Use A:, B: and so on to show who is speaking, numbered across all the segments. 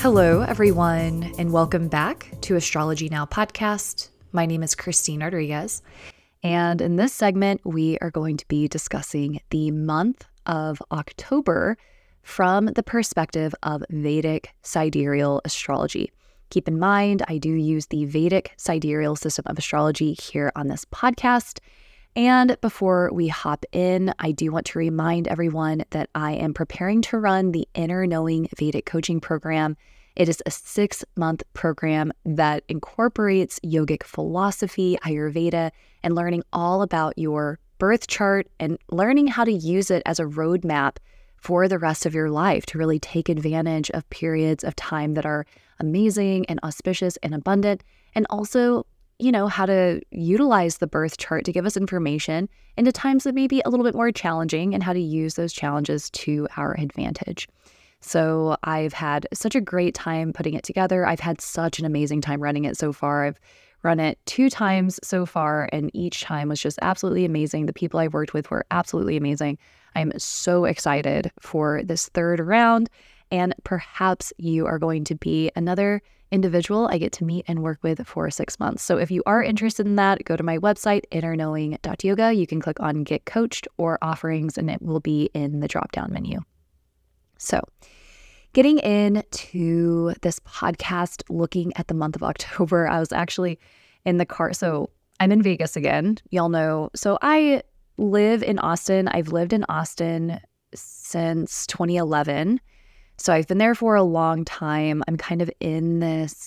A: Hello, everyone, and welcome back to Astrology Now podcast. My name is Christine Rodriguez, and in this segment, we are going to be discussing the month of October from the perspective of Vedic sidereal astrology. Keep in mind, I do use the Vedic sidereal system of astrology here on this podcast. And before we hop in, I do want to remind everyone that I am preparing to run the Inner Knowing Vedic Coaching Program. It is a 6-month program that incorporates yogic philosophy, Ayurveda, and learning all about your birth chart and learning how to use it as a roadmap for the rest of your life to really take advantage of periods of time that are amazing and auspicious and abundant, and also how to utilize the birth chart to give us information into times that may be a little bit more challenging and how to use those challenges to our advantage. So I've had such a great time putting it together. I've had such an amazing time running it so far. I've run it 2 times so far, and each time was just absolutely amazing. The people I worked with were absolutely amazing. I'm so excited for this 3rd round, and perhaps you are going to be another individual I get to meet and work with for 6 months. So if you are interested in that, go to my website, innerknowing.yoga. You can click on Get Coached or Offerings, and it will be in the drop-down menu. So getting into this podcast, looking at the month of October, I was actually in the car. So I'm in Vegas again, y'all know. So I live in Austin. I've lived in Austin since 2011. So I've been there for a long time. I'm kind of in this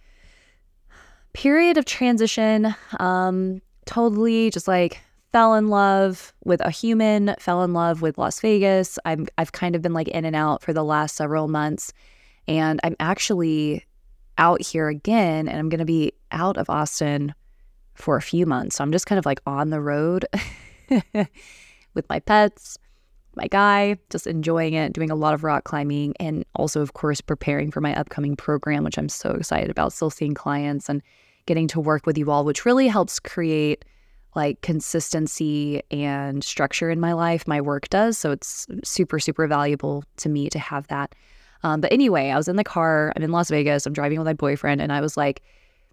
A: period of transition, totally just like fell in love with a human, fell in love with Las Vegas. I've kind of been like in and out for the last several months, and I'm actually out here again, and I'm going to be out of Austin for a few months. So I'm just kind of like on the road with my pets, my guy, just enjoying it, doing a lot of rock climbing, and also, of course, preparing for my upcoming program, which I'm so excited about, still seeing clients and getting to work with you all, which really helps create like consistency and structure in my life. My work does. So it's super, super valuable to me to have that. But anyway, I was in the car. I'm in Las Vegas. I'm driving with my boyfriend. And I was like,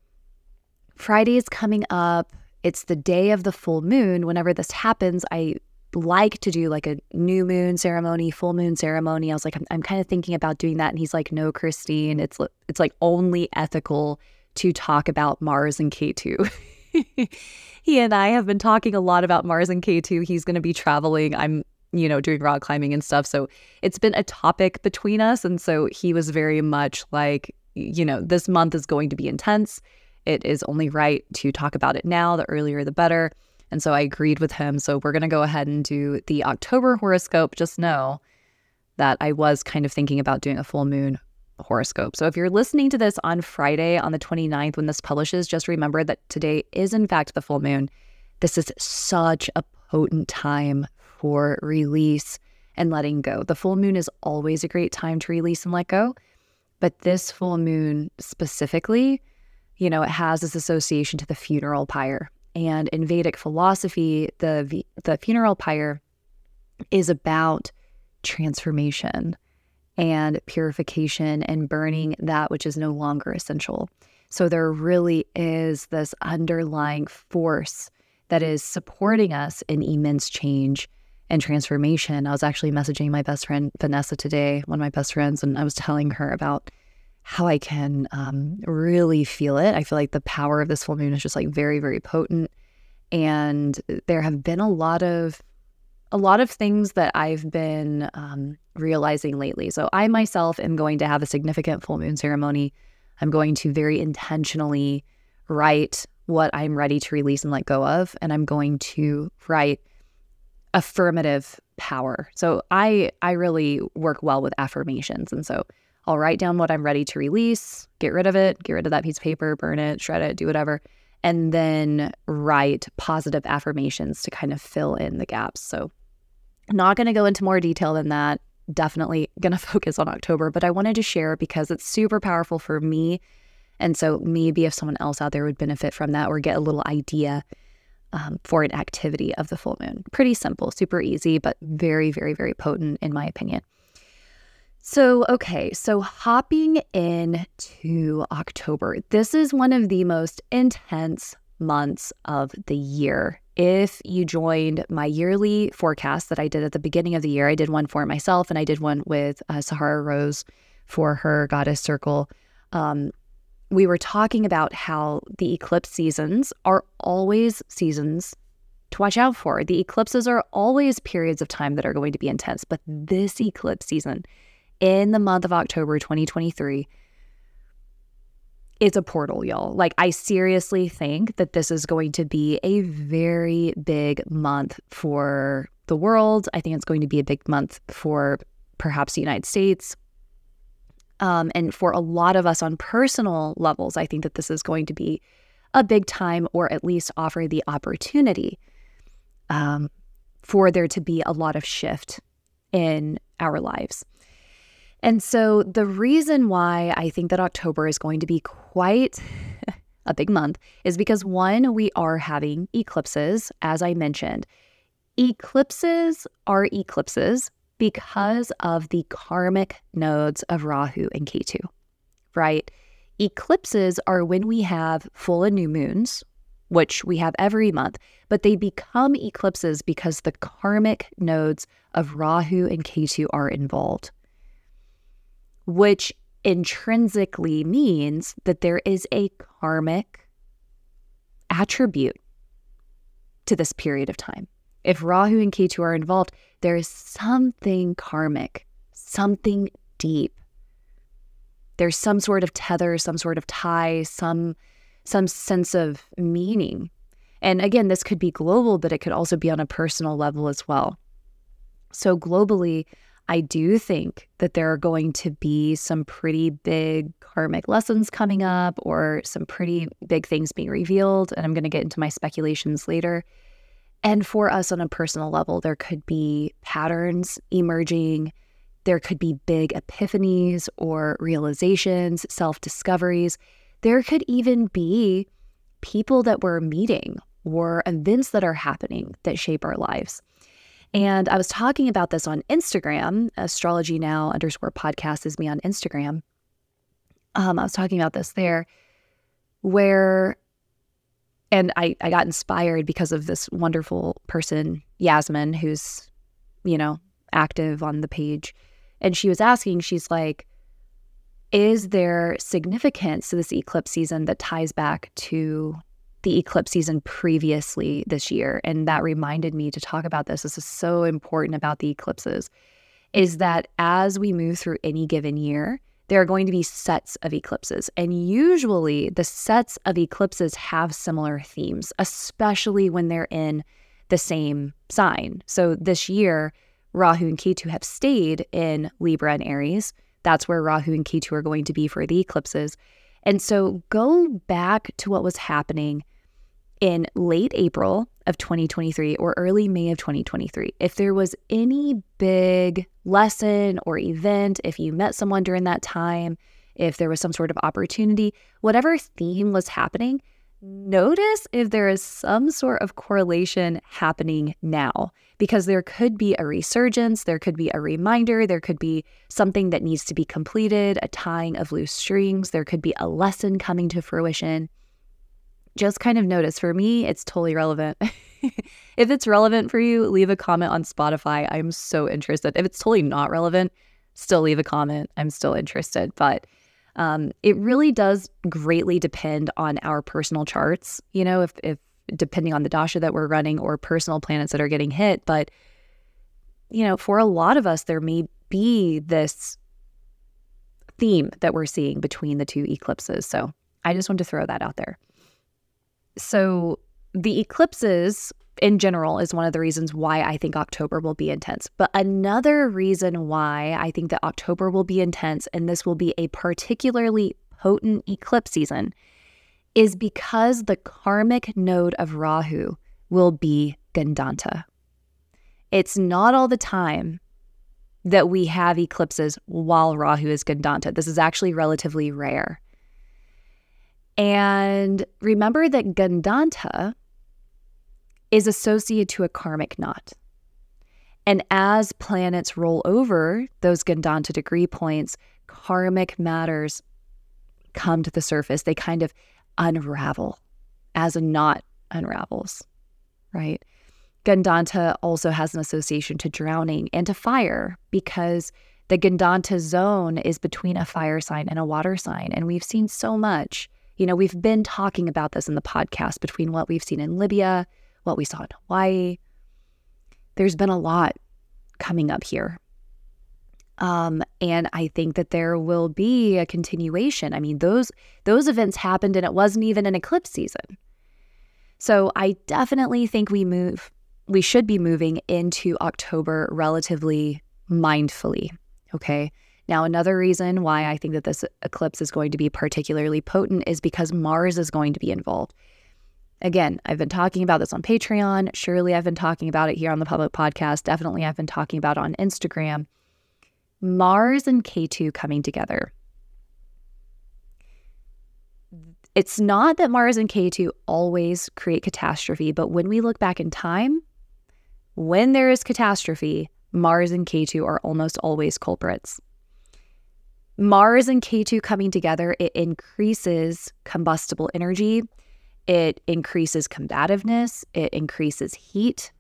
A: Friday is coming up. It's the day of the full moon. Whenever this happens, I like to do like a new moon ceremony, full moon ceremony. I was like, I'm kind of thinking about doing that. And he's like, no, Christine, it's like only ethical to talk about Mars and K2. He and I have been talking a lot about Mars and K2. He's going to be traveling. I'm, doing rock climbing and stuff. So it's been a topic between us. And so he was very much like, this month is going to be intense. It is only right to talk about it now. The earlier, the better. And so I agreed with him. So we're going to go ahead and do the October horoscope. Just know that I was kind of thinking about doing a full moon horoscope. So if you're listening to this on Friday on the 29th when this publishes, just remember that today is in fact the full moon. This is such a potent time for release and letting go. The full moon is always a great time to release and let go. But this full moon specifically, it has this association to the funeral pyre. And in Vedic philosophy, the funeral pyre is about transformation and purification and burning that which is no longer essential. So there really is this underlying force that is supporting us in immense change and transformation. I was actually messaging my best friend, Vanessa, today, one of my best friends, and I was telling her about how I can really feel it. I feel like the power of this full moon is just like very, very potent. And there have been a lot of things that I've been realizing lately. So I myself am going to have a significant full moon ceremony. I'm going to very intentionally write what I'm ready to release and let go of. And I'm going to write affirmative power. So I really work well with affirmations. And so I'll write down what I'm ready to release, get rid of that piece of paper, burn it, shred it, do whatever, and then write positive affirmations to kind of fill in the gaps. So not going to go into more detail than that. Definitely going to focus on October, but I wanted to share because it's super powerful for me. And so maybe if someone else out there would benefit from that or get a little idea for an activity of the full moon. Pretty simple, super easy, but very, very, very potent in my opinion. So hopping into October, this is one of the most intense months of the year. If you joined my yearly forecast that I did at the beginning of the year, I did one for myself and I did one with Sahara Rose for her Goddess Circle. We were talking about how the eclipse seasons are always seasons to watch out for. The eclipses are always periods of time that are going to be intense, but this eclipse season in the month of October 2023, it's a portal, y'all. Like, I seriously think that this is going to be a very big month for the world. I think it's going to be a big month for perhaps the United States. And for a lot of us on personal levels, I think that this is going to be a big time, or at least offer the opportunity for there to be a lot of shift in our lives. And so the reason why I think that October is going to be quite a big month is because, one, we are having eclipses, as I mentioned. Eclipses are eclipses because of the karmic nodes of Rahu and Ketu, right? Eclipses are when we have full and new moons, which we have every month, but they become eclipses because the karmic nodes of Rahu and Ketu are involved, which intrinsically means that there is a karmic attribute to this period of time. If Rahu and Ketu are involved, there is something karmic, something deep. There's some sort of tether, some sort of tie, some sense of meaning. And again, this could be global, but it could also be on a personal level as well. So globally, I do think that there are going to be some pretty big karmic lessons coming up, or some pretty big things being revealed. And I'm going to get into my speculations later. And for us on a personal level, there could be patterns emerging. There could be big epiphanies or realizations, self-discoveries. There could even be people that we're meeting or events that are happening that shape our lives. And I was talking about this on Instagram. Astrology Now _podcast is me on Instagram. I was talking about this there, and I got inspired because of this wonderful person, Yasmin, who's, active on the page. And she was asking, she's like, is there significance to this eclipse season that ties back to the eclipse season previously this year? And that reminded me to talk about this. This is so important about the eclipses, is that as we move through any given year, there are going to be sets of eclipses. And usually the sets of eclipses have similar themes, especially when they're in the same sign. So this year, Rahu and Ketu have stayed in Libra and Aries. That's where Rahu and Ketu are going to be for the eclipses. And so go back to what was happening in late April of 2023 or early May of 2023. If there was any big lesson or event, if you met someone during that time, if there was some sort of opportunity, whatever theme was happening, notice if there is some sort of correlation happening now, because there could be a resurgence, there could be a reminder, there could be something that needs to be completed, a tying of loose strings, there could be a lesson coming to fruition. Just kind of notice. For me, it's totally relevant. If it's relevant for you, leave a comment on Spotify. I'm so interested. If it's totally not relevant, still leave a comment. I'm still interested. But it really does greatly depend on our personal charts, if depending on the dasha that we're running or personal planets that are getting hit. But, for a lot of us, there may be this theme that we're seeing between the two eclipses. So I just want to throw that out there. So the eclipses in general is one of the reasons why I think October will be intense. But another reason why I think that October will be intense, and this will be a particularly potent eclipse season, is because the karmic node of Rahu will be Gandanta. It's not all the time that we have eclipses while Rahu is Gandanta. This is actually relatively rare. And remember that Gandanta is associated to a karmic knot. And as planets roll over those Gandanta degree points, karmic matters come to the surface. They kind of unravel as a knot unravels, right? Gandanta also has an association to drowning and to fire because the Gandanta zone is between a fire sign and a water sign. And we've seen so much. We've been talking about this in the podcast between what we've seen in Libya, what we saw in Hawaii. There's been a lot coming up here. And I think that there will be a continuation. I mean, those events happened and it wasn't even an eclipse season. So I definitely think we should be moving into October relatively mindfully. Okay. Now, another reason why I think that this eclipse is going to be particularly potent is because Mars is going to be involved. Again, I've been talking about this on Patreon. Surely I've been talking about it here on the public podcast. Definitely I've been talking about it on Instagram. Mars and Ketu coming together. It's not that Mars and Ketu always create catastrophe, but when we look back in time, when there is catastrophe, Mars and Ketu are almost always culprits. Mars and Ketu coming together, it increases combustible energy, it increases combativeness, it increases heat.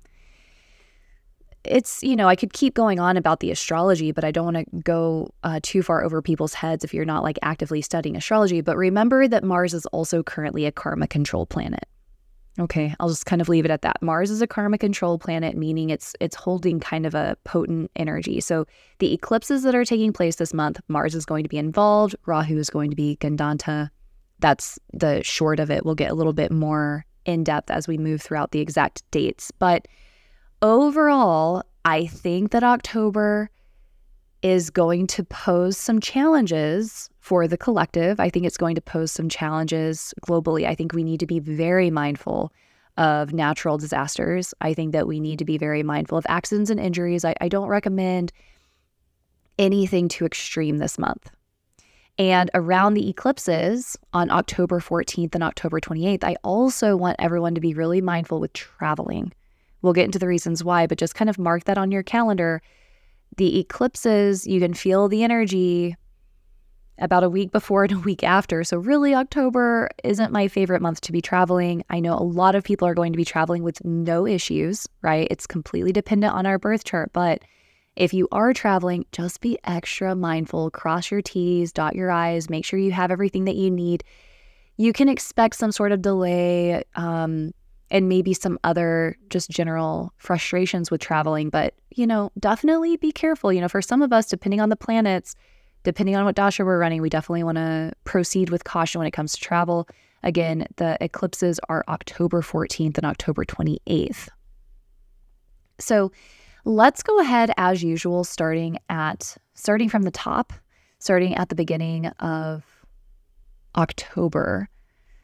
A: It's, I could keep going on about the astrology, but I don't want to go too far over people's heads if you're not like actively studying astrology. But remember that Mars is also currently a karma control planet. Okay, I'll just kind of leave it at that. Mars is a karma control planet, meaning it's holding kind of a potent energy. So the eclipses that are taking place this month, Mars is going to be involved. Rahu is going to be Gandanta. That's the short of it. We'll get a little bit more in depth as we move throughout the exact dates. But overall, I think that October is going to pose some challenges for the collective. I think it's going to pose some challenges globally. I think we need to be very mindful of natural disasters. I think that we need to be very mindful of accidents and injuries. I don't recommend anything too extreme this month. And around the eclipses on October 14th and October 28th, I also want everyone to be really mindful with traveling. We'll get into the reasons why, but just kind of mark that on your calendar. The eclipses, you can feel the energy about a week before and a week after. So really, October isn't my favorite month to be traveling. I know a lot of people are going to be traveling with no issues, right? It's completely dependent on our birth chart. But if you are traveling, just be extra mindful. Cross your T's, dot your I's, make sure you have everything that you need. You can expect some sort of delay, and maybe some other just general frustrations with traveling. But, definitely be careful. For some of us, depending on the planets, depending on what dasha we're running, we definitely want to proceed with caution when it comes to travel. Again, the eclipses are October 14th and October 28th. So let's go ahead as usual, starting from the top, starting at the beginning of October.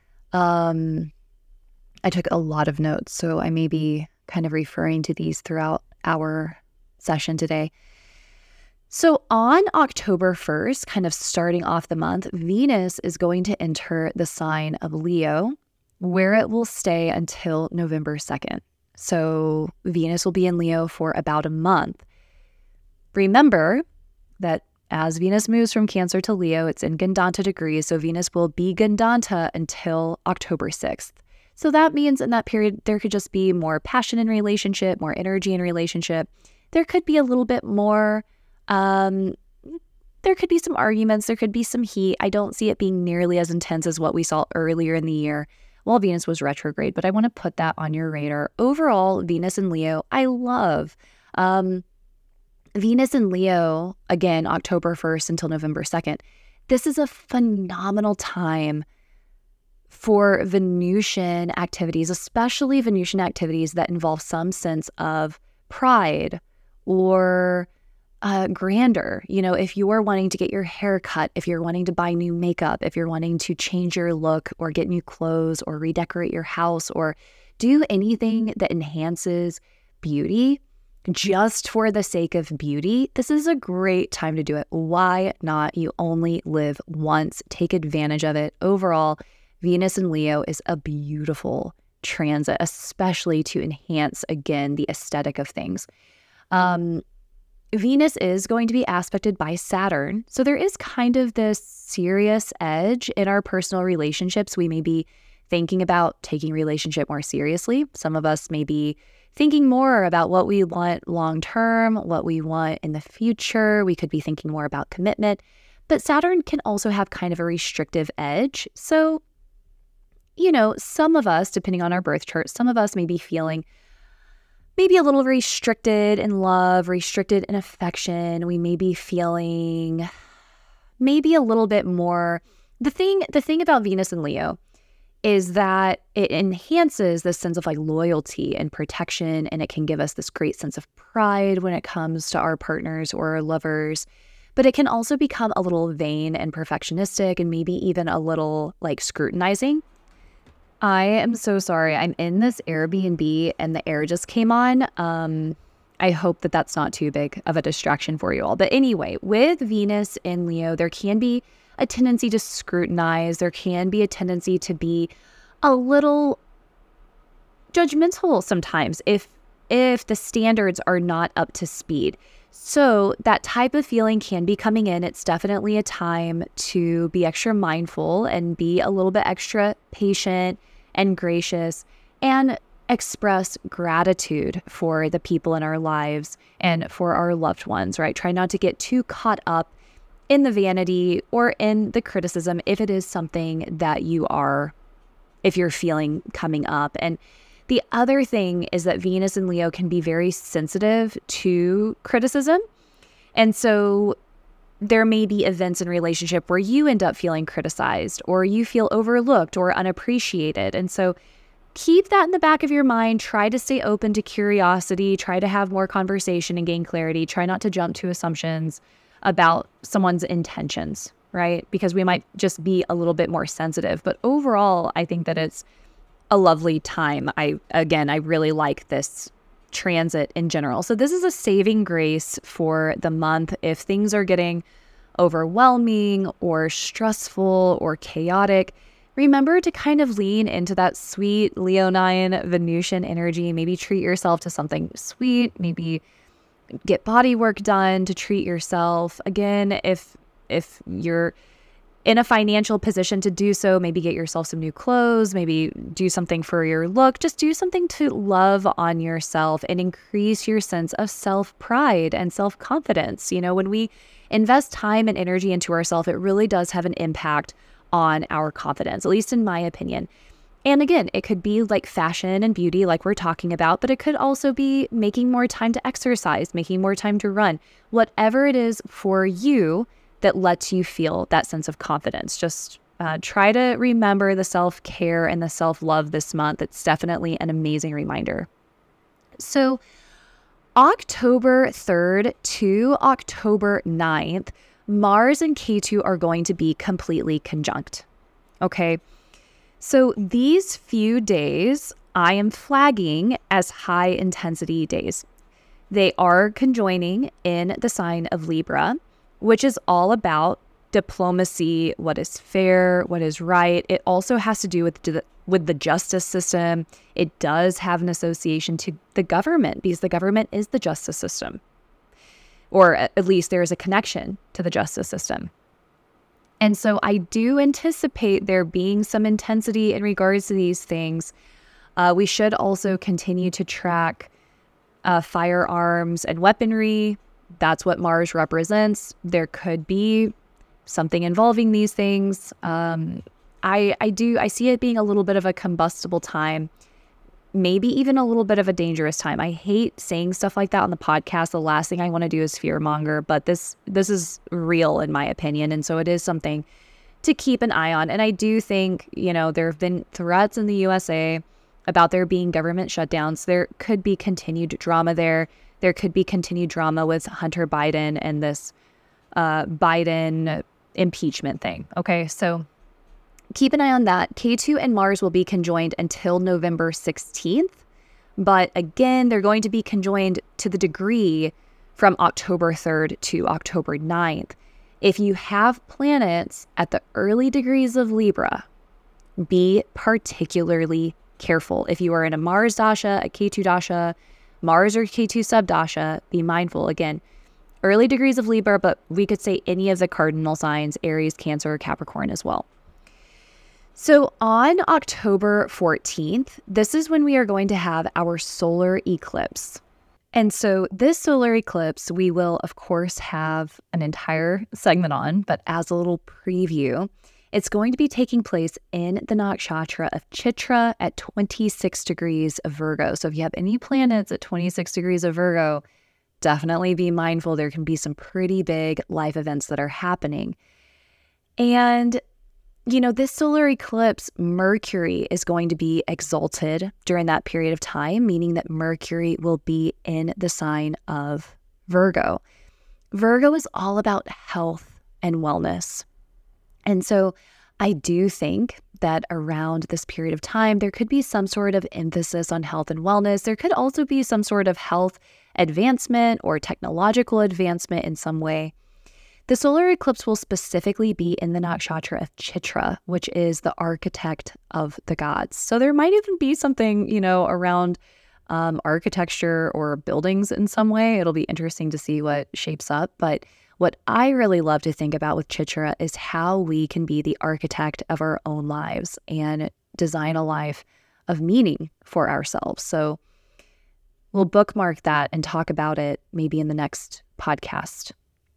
A: I took a lot of notes, so I may be kind of referring to these throughout our session today. So on October 1st, kind of starting off the month, Venus is going to enter the sign of Leo, where it will stay until November 2nd. So Venus will be in Leo for about a month. Remember that as Venus moves from Cancer to Leo, it's in Gandanta degrees, so Venus will be Gandanta until October 6th. So that means in that period, there could just be more passion in relationship, more energy in relationship. There could be a little bit more, there could be some arguments, there could be some heat. I don't see it being nearly as intense as what we saw earlier in the year while Venus was retrograde, but I want to put that on your radar. Overall, Venus and Leo, I love. Venus and Leo, again, October 1st until November 2nd. This is a phenomenal time for Venusian activities, especially Venusian activities that involve some sense of pride or grandeur. If you are wanting to get your hair cut, if you're wanting to buy new makeup, if you're wanting to change your look or get new clothes or redecorate your house or do anything that enhances beauty just for the sake of beauty, this is a great time to do it. Why not? You only live once. Take advantage of it. Overall, Venus in Leo is a beautiful transit, especially to enhance, again, the aesthetic of things. Venus is going to be aspected by Saturn. So there is kind of this serious edge in our personal relationships. We may be thinking about taking relationship more seriously. Some of us may be thinking more about what we want long term, what we want in the future. We could be thinking more about commitment. But Saturn can also have kind of a restrictive edge. So, some of us, depending on our birth chart, some of us may be feeling maybe a little restricted in love, restricted in affection. We may be feeling maybe a little bit more. The thing about Venus and Leo is that it enhances this sense of like loyalty and protection, and it can give us this great sense of pride when it comes to our partners or our lovers. But it can also become a little vain and perfectionistic and maybe even a little like scrutinizing. I am so sorry. I'm in this Airbnb and the air just came on. I hope that that's not too big of a distraction for you all. But anyway, with Venus in Leo, there can be a tendency to scrutinize. There can be a tendency to be a little judgmental sometimes if the standards are not up to speed. So that type of feeling can be coming in. It's definitely a time to be extra mindful and be a little bit extra patient and gracious and express gratitude for the people in our lives and for our loved ones, right? Try not to get too caught up in the vanity or in the criticism if it is something that if you're feeling coming up. And the other thing is that Venus and Leo can be very sensitive to criticism. And so there may be events in relationship where you end up feeling criticized or you feel overlooked or unappreciated. And so keep that in the back of your mind. Try to stay open to curiosity. Try to have more conversation and gain clarity. Try not to jump to assumptions about someone's intentions, right? Because we might just be a little bit more sensitive. But overall, I think that it's a lovely time. I really like this transit in general. So this is a saving grace for the month. If things are getting overwhelming or stressful or chaotic, remember to kind of lean into that sweet Leonine Venusian energy. Maybe treat yourself to something sweet. Maybe get body work done to treat yourself. Again, if you're in a financial position to do so, maybe get yourself some new clothes, maybe do something for your look. Just do something to love on yourself and increase your sense of self-pride and self-confidence. When we invest time and energy into ourselves, it really does have an impact on our confidence, at least in my opinion. And again, it could be like fashion and beauty like we're talking about, but it could also be making more time to exercise, making more time to run, whatever it is for you that lets you feel that sense of confidence. Just try to remember the self-care and the self-love this month. It's definitely an amazing reminder. So October 3rd to October 9th, Mars and Ketu are going to be completely conjunct. Okay. So these few days I am flagging as high intensity days. They are conjoining in the sign of Libra, which is all about diplomacy, what is fair, what is right. It also has to do with the justice system. It does have an association to the government because the government is the justice system, or at least there is a connection to the justice system. And so I do anticipate there being some intensity in regards to these things. We should also continue to track firearms and weaponry. That's what Mars represents. There could be something involving these things. I see it being a little bit of a combustible time, maybe even a little bit of a dangerous time. I hate saying stuff like that on the podcast. The last thing I want to do is fearmonger, but this is real in my opinion. And so it is something to keep an eye on. And I do think, there have been threats in the USA about there being government shutdowns. There could be continued drama there. There could be continued drama with Hunter Biden and this Biden impeachment thing. Okay, so keep an eye on that. Ketu and Mars will be conjoined until November 16th. But again, they're going to be conjoined to the degree from October 3rd to October 9th. If you have planets at the early degrees of Libra, be particularly careful. If you are in a Mars dasha, a Ketu dasha, Mars or K2 subdasha, be mindful. Again, early degrees of Libra, but we could say any of the cardinal signs, Aries, Cancer, Capricorn as well. So on October 14th, this is when we are going to have our solar eclipse. And so this solar eclipse, we will, of course, have an entire segment on, but as a little preview, it's going to be taking place in the nakshatra of Chitra at 26 degrees of Virgo. So if you have any planets at 26 degrees of Virgo, definitely be mindful. There can be some pretty big life events that are happening. And this solar eclipse, Mercury is going to be exalted during that period of time, meaning that Mercury will be in the sign of Virgo. Virgo is all about health and wellness. And so I do think that around this period of time, there could be some sort of emphasis on health and wellness. There could also be some sort of health advancement or technological advancement in some way. The solar eclipse will specifically be in the nakshatra of Chitra, which is the architect of the gods. So there might even be something, around architecture or buildings in some way. It'll be interesting to see what shapes up. But what I really love to think about with Chitra is how we can be the architect of our own lives and design a life of meaning for ourselves. So we'll bookmark that and talk about it maybe in the next podcast.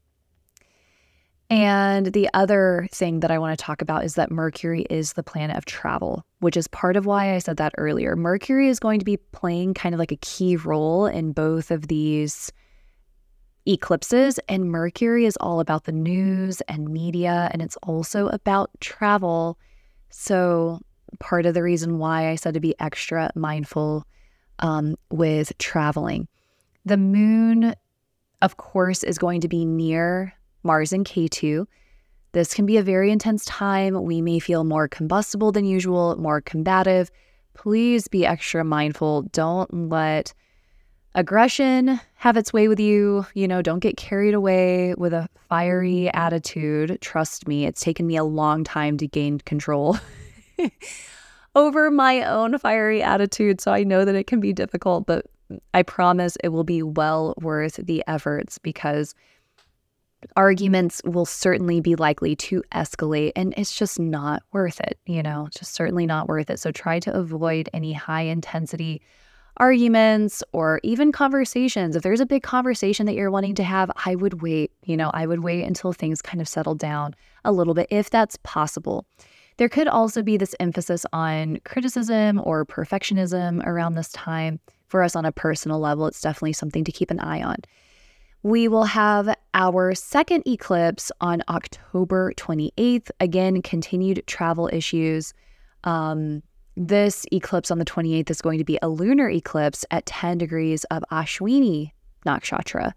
A: And the other thing that I want to talk about is that Mercury is the planet of travel, which is part of why I said that earlier. Mercury is going to be playing kind of like a key role in both of these eclipses, and Mercury is all about the news and media, and it's also about travel. So part of the reason why I said to be extra mindful with traveling. The moon, of course, is going to be near Mars and K2. This can be a very intense time. We may feel more combustible than usual, more combative. Please be extra mindful. Don't let aggression have its way with you. Don't get carried away with a fiery attitude. Trust me, it's taken me a long time to gain control over my own fiery attitude. So I know that it can be difficult, but I promise it will be well worth the efforts, because arguments will certainly be likely to escalate, and it's just not worth it, just certainly not worth it. So try to avoid any high intensity arguments or even conversations. If there's a big conversation that you're wanting to have, I would wait, I would wait until things kind of settle down a little bit, if that's possible. There could also be this emphasis on criticism or perfectionism around this time. For us on a personal level, it's definitely something to keep an eye on. We will have our second eclipse on October 28th. Again, continued travel issues. This eclipse on the 28th is going to be a lunar eclipse at 10 degrees of Ashwini nakshatra.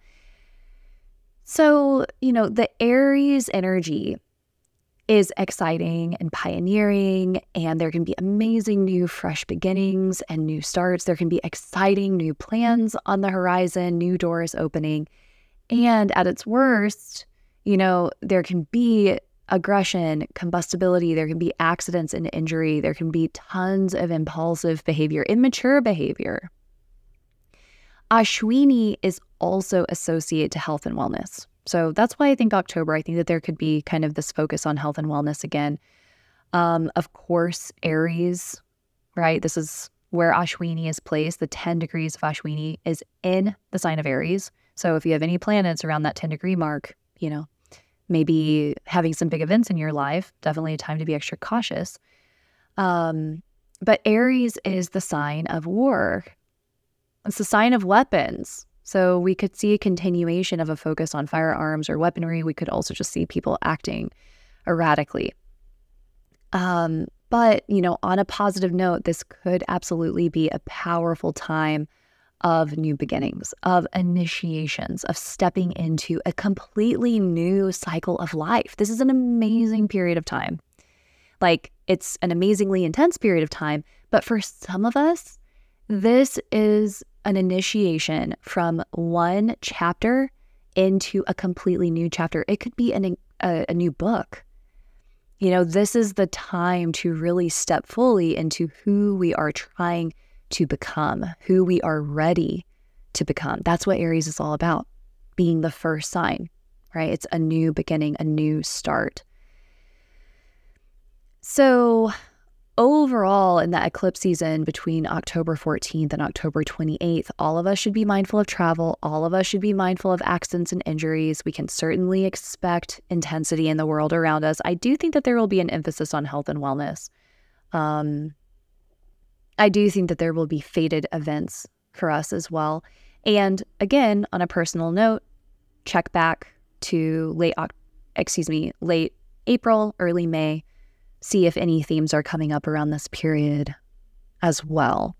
A: So, the Aries energy is exciting and pioneering, and there can be amazing new fresh beginnings and new starts. There can be exciting new plans on the horizon, new doors opening. And at its worst, there can be aggression, combustibility, there can be accidents and injury, there can be tons of impulsive behavior, immature behavior. Ashwini is also associated to health and wellness. So that's why I think October, I think that there could be kind of this focus on health and wellness again. Of course, Aries, right? This is where Ashwini is placed. The 10 degrees of Ashwini is in the sign of Aries. So if you have any planets around that 10 degree mark, maybe having some big events in your life, definitely a time to be extra cautious. But Aries is the sign of war. It's the sign of weapons. So we could see a continuation of a focus on firearms or weaponry. We could also just see people acting erratically. But, on a positive note, this could absolutely be a powerful time of new beginnings, of initiations, of stepping into a completely new cycle of life. This is an amazing period of time. It's an amazingly intense period of time, but for some of us, this is an initiation from one chapter into a completely new chapter. It could be a new book. This is the time to really step fully into who we are trying to become, who we are ready to become. That's what Aries is all about, being the first sign, right? It's a new beginning, a new start. So overall, in that eclipse season between October 14th and October 28th, all of us should be mindful of travel. All of us should be mindful of accidents and injuries. We can certainly expect intensity in the world around us. I do think that there will be an emphasis on health and wellness. I do think that there will be fated events for us as well. And again, on a personal note, check back to late April, early May. See if any themes are coming up around this period as well.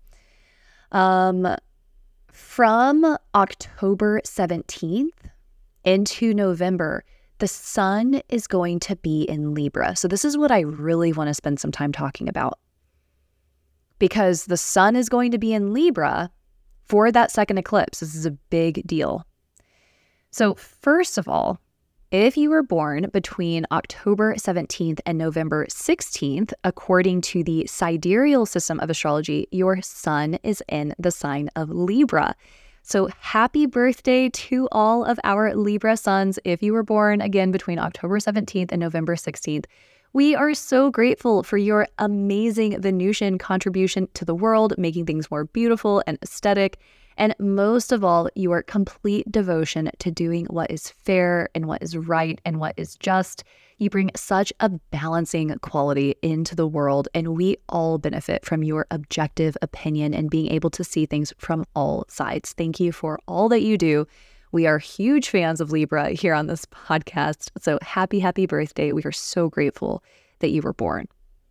A: From October 17th into November, the sun is going to be in Libra. So this is what I really want to spend some time talking about, because the sun is going to be in Libra for that second eclipse. This is a big deal. So first of all, if you were born between October 17th and November 16th, according to the sidereal system of astrology, your sun is in the sign of Libra. So happy birthday to all of our Libra suns. If you were born again between October 17th and November 16th, we are so grateful for your amazing Venusian contribution to the world, making things more beautiful and aesthetic. And most of all, your complete devotion to doing what is fair and what is right and what is just. You bring such a balancing quality into the world, and we all benefit from your objective opinion and being able to see things from all sides. Thank you for all that you do. We are huge fans of Libra here on this podcast. So happy birthday. We are so grateful that you were born.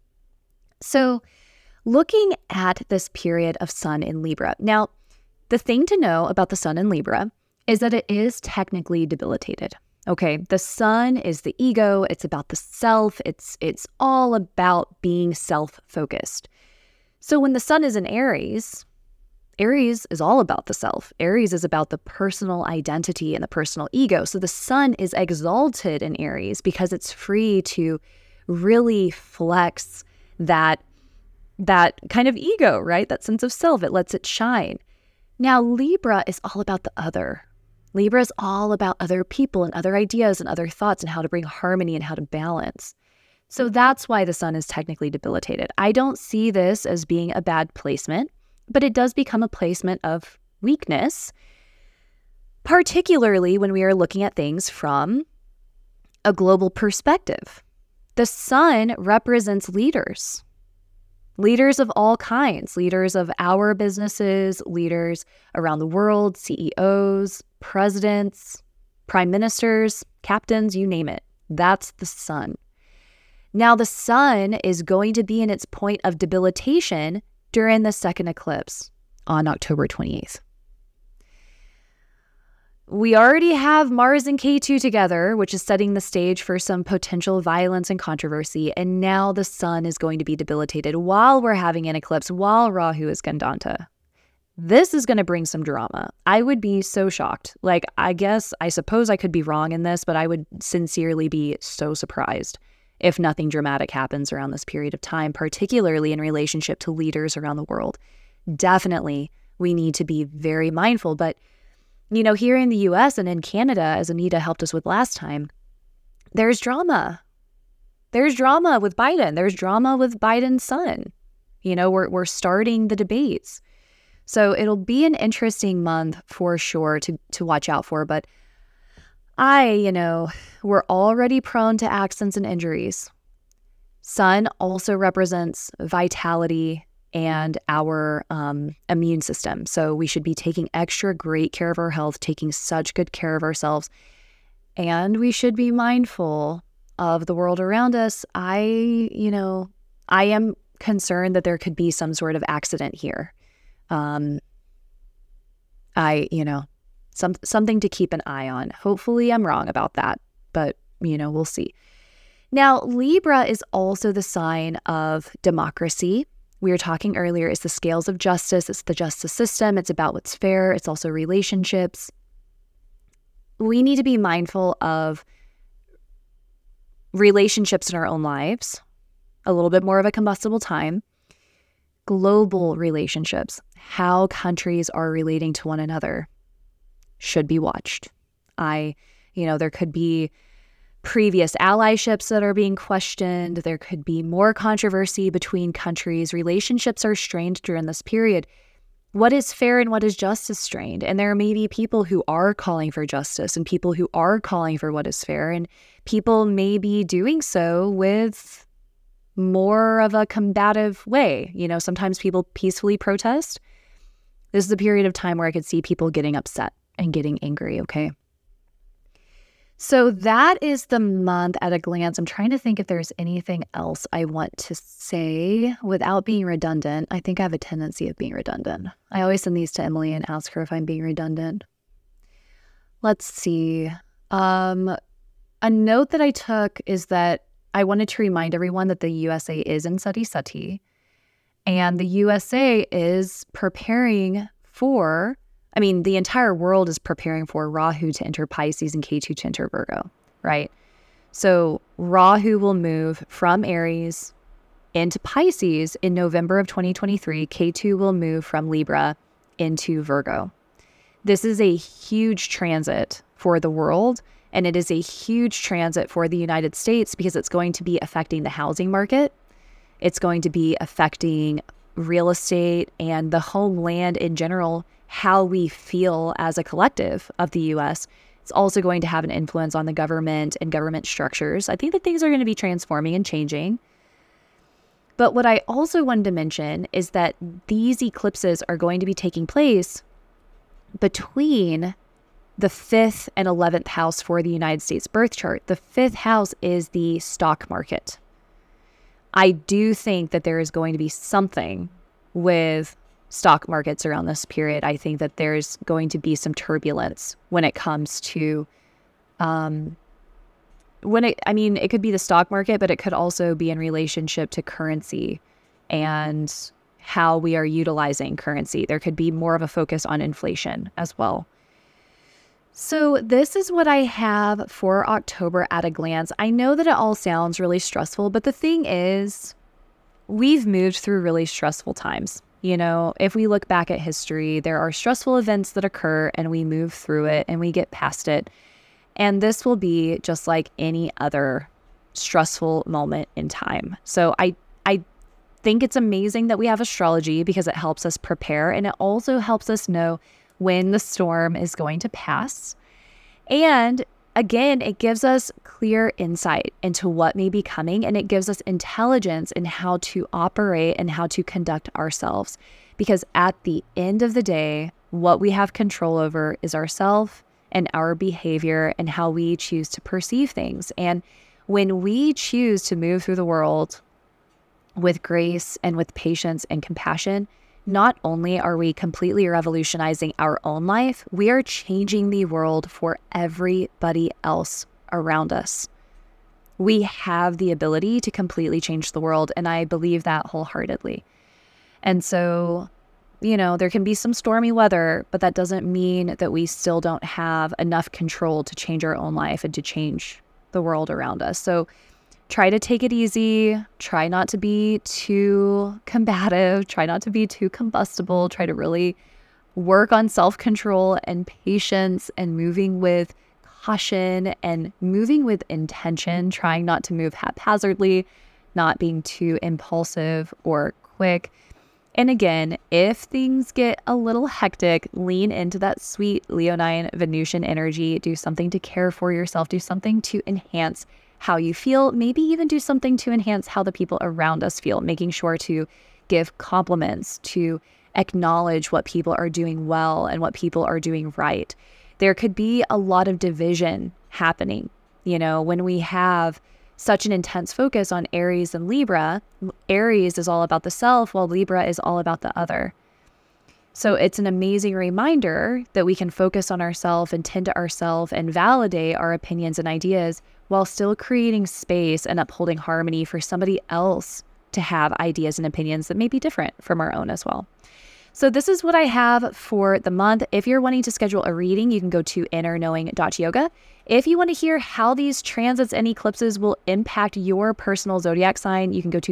A: So looking at this period of sun in Libra. Now, the thing to know about the sun in Libra is that it is technically debilitated. Okay, the sun is the ego. It's about the self. It's all about being self-focused. So when the sun is in Aries, Aries is all about the self. Aries is about the personal identity and the personal ego. So the sun is exalted in Aries because it's free to really flex that kind of ego, right? That sense of self. It lets it shine. Now, Libra is all about the other. Libra is all about other people and other ideas and other thoughts and how to bring harmony and how to balance. So that's why the sun is technically debilitated. I don't see this as being a bad placement, but it does become a placement of weakness, particularly when we are looking at things from a global perspective. The sun represents leaders. Leaders of all kinds, leaders of our businesses, leaders around the world, CEOs, presidents, prime ministers, captains, you name it. That's the sun. Now, the sun is going to be in its point of debilitation during the second eclipse on October 28th. We already have Mars and K2 together, which is setting the stage for some potential violence and controversy. And now the sun is going to be debilitated while we're having an eclipse, while Rahu is Gandanta. This is going to bring some drama. I would be so shocked. I suppose I could be wrong in this, but I would sincerely be so surprised if nothing dramatic happens around this period of time, particularly in relationship to leaders around the world. Definitely, we need to be very mindful. But here in the US and in Canada, as Anita helped us with last time, there's drama. There's drama with Biden. There's drama with Biden's son. We're starting the debates. So it'll be an interesting month for sure to watch out for. But we're already prone to accidents and injuries. Sun also represents vitality and our immune system. So we should be taking extra great care of our health, taking such good care of ourselves. And we should be mindful of the world around us. I am concerned that there could be some sort of accident here. Something to keep an eye on. Hopefully I'm wrong about that, but we'll see. Now, Libra is also the sign of democracy. We were talking earlier, it's the scales of justice, it's the justice system, it's about what's fair, it's also relationships. We need to be mindful of relationships in our own lives, a little bit more of a combustible time. global relationships, how countries are relating to one another, should be watched. There could be previous allyships that are being questioned. There could be more controversy between countries. Relationships are strained during this period. What is fair and what is just is strained. And there may be people who are calling for justice and people who are calling for what is fair. And people may be doing so with more of a combative way. Sometimes people peacefully protest. This is a period of time where I could see people getting upset and getting angry, okay? So that is the month at a glance. I'm trying to think if there's anything else I want to say without being redundant. I think I have a tendency of being redundant. I always send these to Emily and ask her if I'm being redundant. Let's see. A note that I took is that I wanted to remind everyone that the USA is in Sati Sati, and the USA is preparing for, the entire world is preparing for Rahu to enter Pisces and Ketu to enter Virgo, right? So Rahu will move from Aries into Pisces in November of 2023. Ketu will move from Libra into Virgo. This is a huge transit for the world, and it is a huge transit for the United States because it's going to be affecting the housing market. It's going to be affecting real estate and the homeland in general, how we feel as a collective of the U.S. It's also going to have an influence on the government and government structures. I think that things are going to be transforming and changing. But what I also wanted to mention is that these eclipses are going to be taking place between the 5th and 11th house for the United States birth chart. The 5th house is the stock market. I do think that there is going to be something with stock markets around this period. I think that there's going to be some turbulence when it comes to, it could be the stock market, but it could also be in relationship to currency and how we are utilizing currency. There could be more of a focus on inflation as well. So this is what I have for October at a glance. I know that it all sounds really stressful, but the thing is, we've moved through really stressful times. If we look back at history, there are stressful events that occur and we move through it and we get past it. And this will be just like any other stressful moment in time. So I think it's amazing that we have astrology because it helps us prepare, and it also helps us know when the storm is going to pass. And again, it gives us clear insight into what may be coming, and it gives us intelligence in how to operate and how to conduct ourselves. Because at the end of the day, what we have control over is ourselves and our behavior and how we choose to perceive things. And when we choose to move through the world with grace and with patience and compassion, not only are we completely revolutionizing our own life, we are changing the world for everybody else around us. We have the ability to completely change the world, and I believe that wholeheartedly. And so, there can be some stormy weather, but that doesn't mean that we still don't have enough control to change our own life and to change the world around us. So try to take it easy. Try not to be too combative. Try not to be too combustible. Try to really work on self-control and patience and moving with caution and moving with intention, trying not to move haphazardly, not being too impulsive or quick. And again, if things get a little hectic, lean into that sweet Leonine Venusian energy. Do something to care for yourself. Do something to enhance how you feel, maybe even do something to enhance how the people around us feel, making sure to give compliments, to acknowledge what people are doing well and what people are doing right. There could be a lot of division happening, when we have such an intense focus on Aries and Libra. Aries is all about the self, while Libra is all about the other. So it's an amazing reminder that we can focus on ourselves and tend to ourselves and validate our opinions and ideas while still creating space and upholding harmony for somebody else to have ideas and opinions that may be different from our own as well. So this is what I have for the month. If you're wanting to schedule a reading, you can go to innerknowing.yoga. If you want to hear how these transits and eclipses will impact your personal zodiac sign, you can go to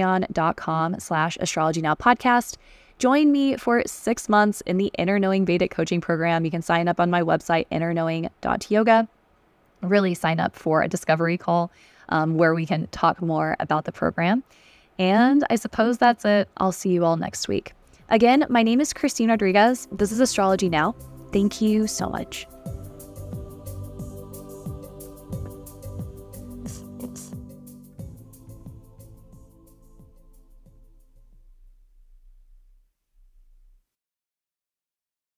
A: patreon.com/astrologynowpodcast. Join me for 6 months in the Inner Knowing Vedic coaching program. You can sign up on my website, innerknowing.yoga. Really sign up for a discovery call where we can talk more about the program. And I suppose that's it. I'll see you all next week. Again, my name is Christine Rodriguez. This is Astrology Now. Thank you so much.
B: It's